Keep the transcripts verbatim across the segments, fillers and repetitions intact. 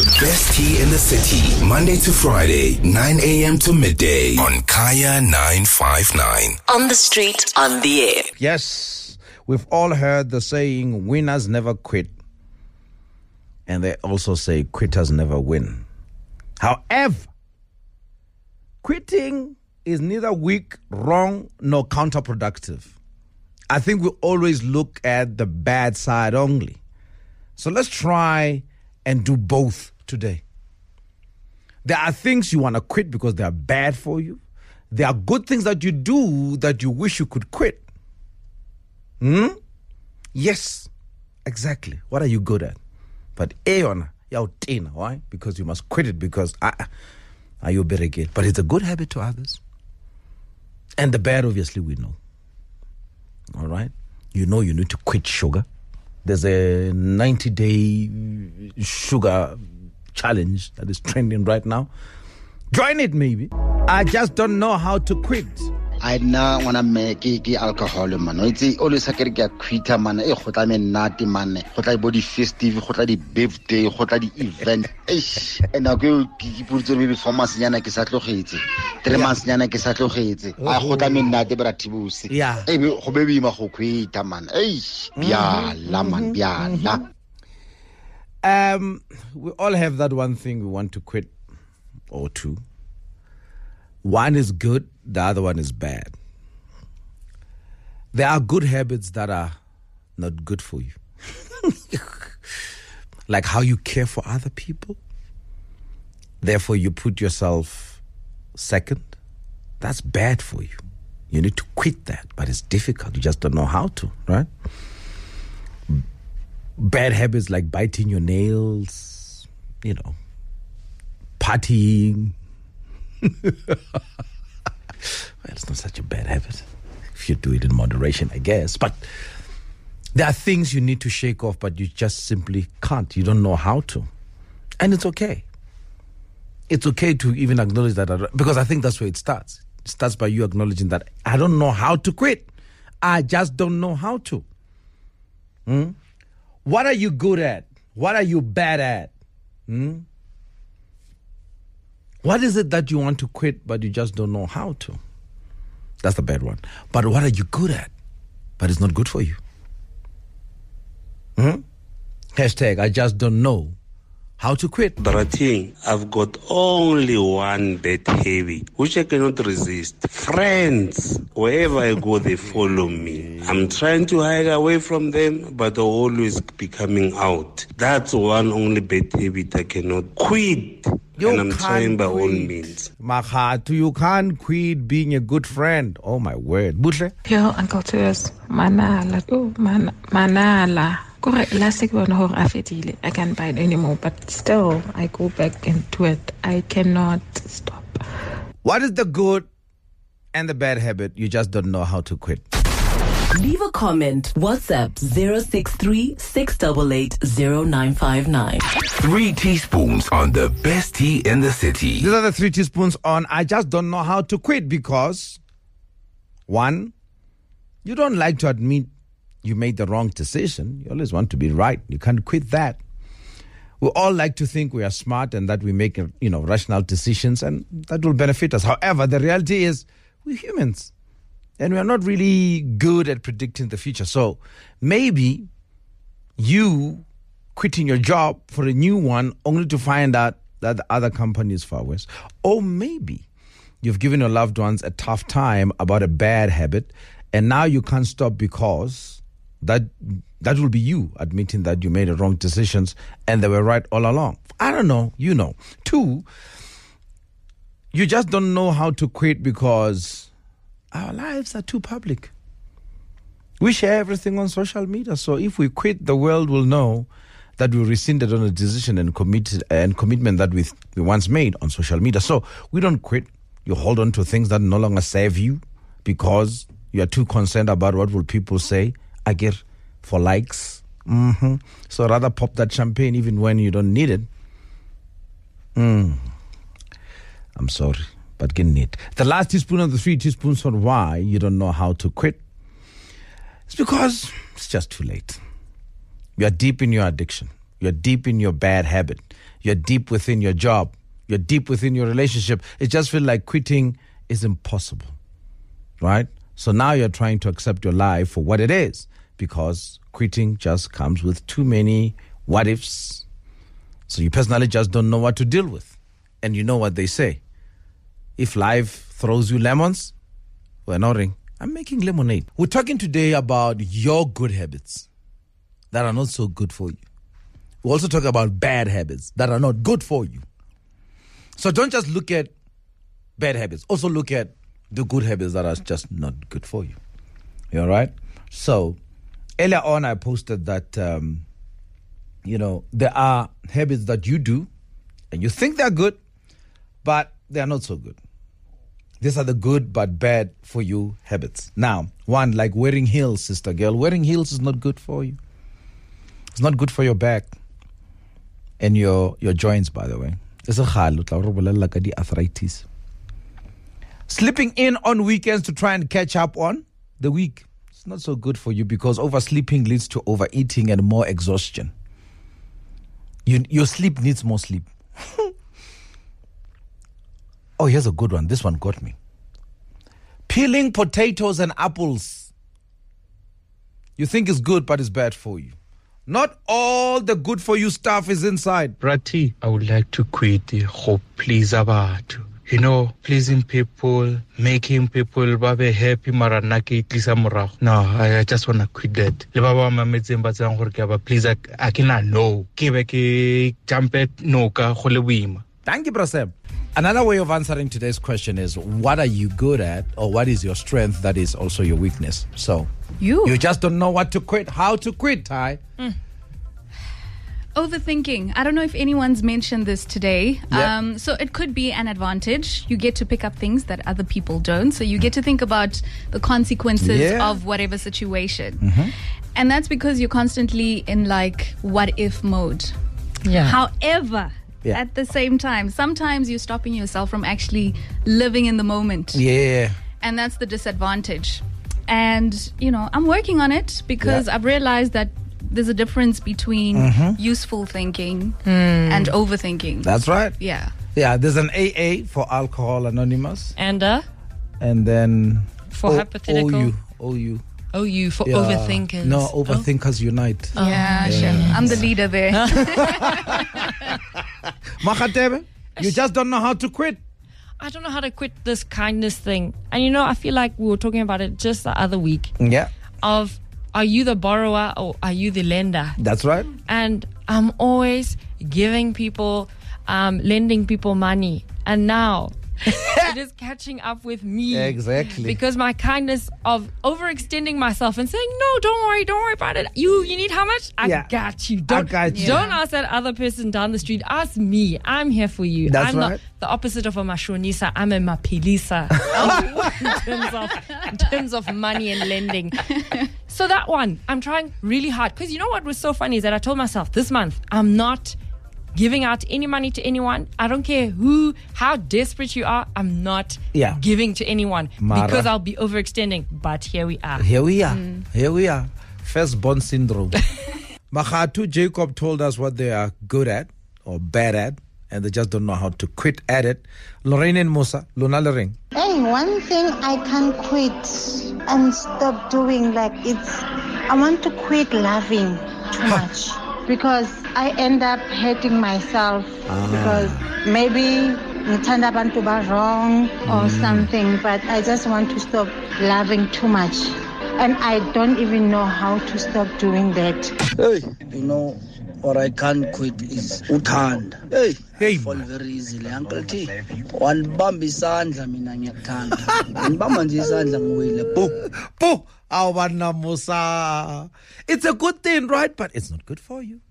best tea in the city, Monday to Friday, nine a.m. to midday on Kaya nine five nine. On the street, on the air. Yes, we've all heard the saying, winners never quit. And they also say quitters never win. However, quitting is neither weak, wrong, nor counterproductive. I think we always look at the bad side only. So let's try and do both today. There are things you want to quit because they are bad for you. There are good things that you do that you wish you could quit. Hmm? Yes, exactly. What are you good at? But Aeon, you're why? Because you must quit it because ah, are you better again? But it's a good habit to others. And the bad, obviously, we know. All right? You know you need to quit sugar. There's a ninety-day sugar challenge that is trending right now. Join it, maybe. I just don't know how to quit. I now wanna make it alcohol, man. It's always a get quit, man. A hot man, natty man. Hot body festive, hot the birthday, hot the event. And I'll go put to maybe for Massiana Kisato hate. Three months Yana Kisato hate. I hot me natty bratibus. Yeah. Baby, my quit, man. Eh, yeah, laman, yeah, la. Um, we all have that one thing we want to quit, or two. One is good, the other one is bad. There are good habits that are not good for you. Like how you care for other people. Therefore, you put yourself second. That's bad for you. You need to quit that, but it's difficult. You just don't know how to, right? Bad habits like biting your nails, you know, partying. Well, it's not such a bad habit if you do it in moderation, I guess. But there are things you need to shake off, but you just simply can't. You don't know how to. And it's okay. It's okay to even acknowledge that, because I think that's where it starts. It starts by you acknowledging that I don't know how to quit. I just don't know how to. Hmm? What are you good at? What are you bad at? Hmm? What is it that you want to quit, but you just don't know how to? That's the bad one. But what are you good at, but it's not good for you? Hmm? Hashtag, I just don't know how to quit. Brating, I've got only one bad habit, which I cannot resist. Friends, wherever I go, they follow me. I'm trying to hide away from them, but they'll always be coming out. That's one only bad habit I cannot quit. You and I'm trying by all means. Mahatu, you can't quit being a good friend. Oh, my word. Butle? Yo, Uncle Tears, Manala. Oh, man, Manala. I can't buy it anymore, but still, I go back into it. I cannot stop. What is the good and the bad habit you just don't know how to quit? Leave a comment. WhatsApp zero six three, six eight eight, zero nine five nine. Three teaspoons on the best tea in the city. These are the three teaspoons on I just don't know how to quit because, one, you don't like to admit you made the wrong decision. You always want to be right. You can't quit that. We all like to think we are smart and that we make, you know, rational decisions and that will benefit us. However, the reality is we're humans and we are not really good at predicting the future. So maybe you quitting your job for a new one only to find out that the other company is far worse. Or maybe you've given your loved ones a tough time about a bad habit and now you can't stop because that that will be you admitting that you made the wrong decisions and they were right all along. I don't know. You know. Two, you just don't know how to quit because our lives are too public. We share everything on social media. So if we quit, the world will know that we rescinded on a decision and committed and commitment that we, we once made on social media. So we don't quit. You hold on to things that no longer serve you because you are too concerned about what will people say. I get for likes. Mm-hmm. So rather pop that champagne even when you don't need it. Mm. I'm sorry, but getting it. The last teaspoon of the three teaspoons on why you don't know how to quit. It's because it's just too late. You are deep in your addiction. You're deep in your bad habit. You're deep within your job. You're deep within your relationship. It just feels like quitting is impossible, right? So now you're trying to accept your life for what it is, because quitting just comes with too many what ifs. So you personally just don't know what to deal with. And you know what they say. If life throws you lemons, we're not ring. I'm making lemonade. We're talking today about your good habits that are not so good for you. We also talk about bad habits that are not good for you. So don't just look at bad habits. Also look at the good habits that are just not good for you. You all right? So earlier on, I posted that, um, you know, there are habits that you do and you think they're good, but they're not so good. These are the good but bad for you habits. Now, one, like wearing heels, sister girl. Wearing heels is not good for you. It's not good for your back and your, your joints, by the way. It's a arthritis. Sleeping in on weekends to try and catch up on the week. It's not so good for you because oversleeping leads to overeating and more exhaustion. You, your sleep needs more sleep. Oh, here's a good one. This one got me. Peeling potatoes and apples. You think it's good, but it's bad for you. Not all the good for you stuff is inside. Brati, I would like to quit the hope please about. You know, pleasing people, making people babe happy mara nake itlisa morago. No, I, I just want to quit that. Le ba ba mametseng ba tsang gore ke ba please I, I cannot no. Ke be ke jump no ka go le boima. Thank you, Brasem. Another way of answering today's question is, what are you good at, or what is your strength that is also your weakness? So you you just don't know what to quit, how to quit, Ty. Mm. Overthinking. I don't know if anyone's mentioned this today. Yeah. Um, so it could be an advantage. You get to pick up things that other people don't. So you get to think about the consequences Yeah. of whatever situation. Mm-hmm. And that's because you're constantly in like what if mode. Yeah. However, Yeah. at the same time, sometimes you're stopping yourself from actually living in the moment. Yeah. And that's the disadvantage. And, you know, I'm working on it because Yeah. I've realized that there's a difference between Mm-hmm. useful thinking and overthinking. That's right. Yeah. Yeah, there's an A A for Alcohol Anonymous. And uh, And then for hypothetical. O U. O U. oh, you for Yeah. overthinkers. No, Overthinkers Unite. Yeah, sure. I'm the leader there. Makhatebe, you just don't know how to quit. I don't know how to quit this kindness thing. And you know, I feel like we were talking about it just the other week Yeah, of, are you the borrower or are you the lender? that's right. And I'm always giving people, um, lending people money. And now it is catching up with me. Exactly. Because my kindness of overextending myself and saying, no, don't worry, don't worry about it. You you need how much? I Yeah. got you. Don't, got you. don't ask that other person down the street. Ask me. I'm here for you. That's I'm right. not the opposite of a mashonisa. I'm a mapilisa in, terms of, in terms of money and lending. So that one, I'm trying really hard. Because you know what was so funny is that I told myself this month, I'm not giving out any money to anyone. I don't care who, how desperate you are. I'm not Yeah. giving to anyone Mara. because I'll be overextending. But here we are. Here we are. Here we are. Firstborn syndrome. Mahatu Jacob told us what they are good at or bad at, and they just don't know how to quit at it. Lorraine and Musa, Luna Lorraine. And one thing I can't quit and stop doing, like it's, I want to quit loving too much because I end up hating myself because maybe ngithanda abantu ba wrong or something, but I just want to stop loving too much. And I don't even know how to stop doing that. Hey, you know, or I can't quit is uthanda. Hey, Hey, fall man. very easily. Uncle T, wanibamba isandla mina ngiyakuthanda. Wanibamba nje isandla ngiwile. Boom. Po, awana Musa. It's a good thing, right? But it's not good for you.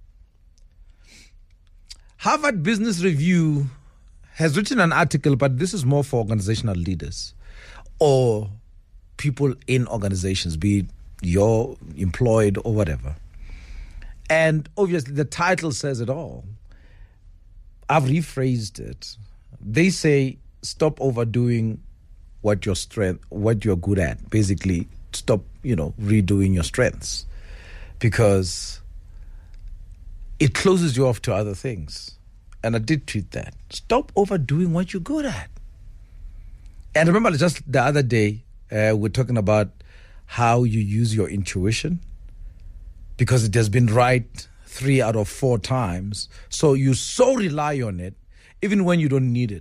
Harvard Business Review has written an article, but this is more for organizational leaders or people in organizations, be it you're employed or whatever. And obviously the title says it all. I've rephrased it. They say stop overdoing what your strength, what you're good at. Basically, stop, you know, redoing your strengths. Because it closes you off to other things. And I did tweet that. Stop overdoing what you're good at. And remember, just the other day, uh, we're talking about how you use your intuition, because it has been right three out of four times. So you so rely on it, even when you don't need it.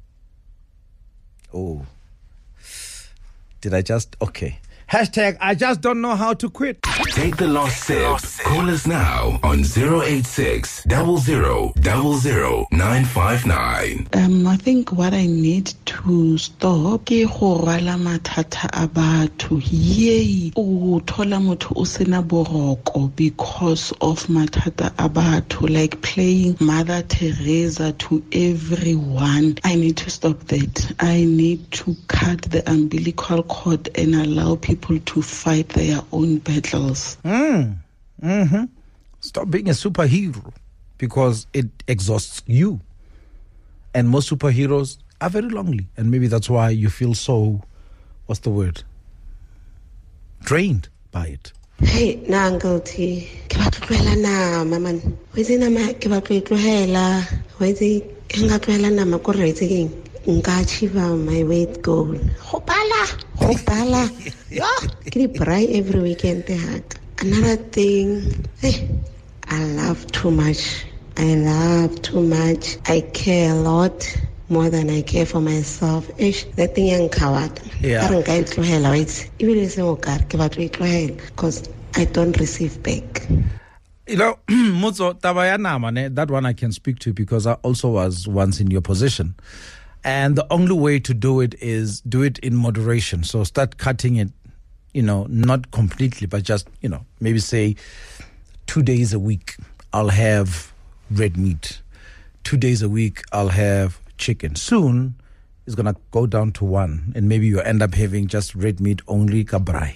Oh, did I just? Okay. Hashtag, I just don't know how to quit. Take the lost sip. Call us now on zero eight six, zero zero zero zero nine five nine. Um, I think what I need to stop ke go rwala mathata a batho. Yay, o thola motho o sena boroko because of mathata a batho, like playing Mother Teresa to everyone. I need to stop that. I need to cut the umbilical cord and allow people to fight their own battles. Mm. Mm-hmm. Stop being a superhero, because it exhausts you. And most superheroes are very lonely. And maybe that's why you feel so, what's the word? Drained by it. Hey, na Uncle T. Ke ba tloela nama man. Wetse nama ke ba tloela. Wetse nga tloela nama ko retse keng. Nka achieve my weight goal. Hopala, hopala. Yo, ke di braai every weekend te haka. Another thing, hey, I love too much. I love too much. I care a lot more than I care for myself. Ish, that thing yang kawat. Yeah. I nka itlohela wait. Even if se mo kare ke batho itlohela, because I don't receive back. You know, Mutso, taba ya nama ne, that one I can speak to, because I also was once in your position. And the only way to do it is do it in moderation. So start cutting it, you know, not completely, but just, you know, maybe say two days a week I'll have red meat. Two days a week I'll have chicken. Soon it's going to go down to one, and maybe you end up having just red meat only, kabrai.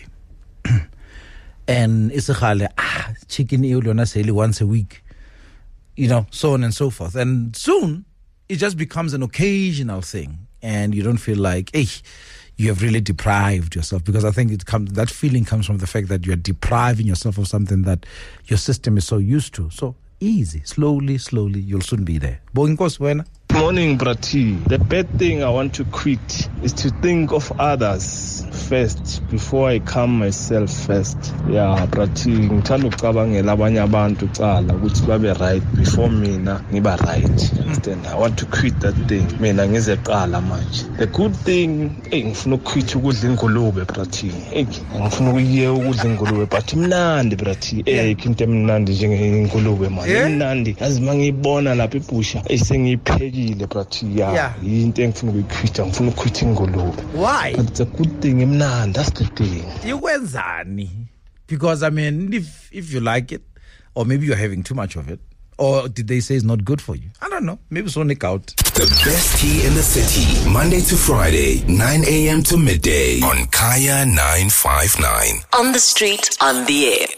And it's a khale, ah, chicken once a week, you know, so on and so forth. And soon it just becomes an occasional thing, and you don't feel like, hey, you have really deprived yourself, because I think it comes, that feeling comes from the fact that you're depriving yourself of something that your system is so used to. So easy, slowly, slowly, you'll soon be there. Morning, Brati. The bad thing I want to quit is to think of others first before I calm myself first. Yeah, Brati, ngithanda ukucabangela abanye abantu kuqala ukuthi babe right before mina ngiba right. Understand? I want to quit that thing. Mina ngizeqala manje. The good thing, hey, ngifuna ukuquit ukudla ingulube, Brati. Hey, ngifuna ukuyiye ukudla ingulube, but imnandi, Brati. Eh, into emnandi njengengulube man. Imnandi. Yazi mangiyibona lapha ebusha, esengiyiphekile. Yeah. Why? But it's a good thing, imnandi. That's the thing. Ikwenzani? Because I mean, if if you like it, or maybe you're having too much of it, or did they say it's not good for you? I don't know. Maybe so nick out. The best tea in the city, Monday to Friday, nine a.m. to midday on Kaya nine five nine. On the street, on the air.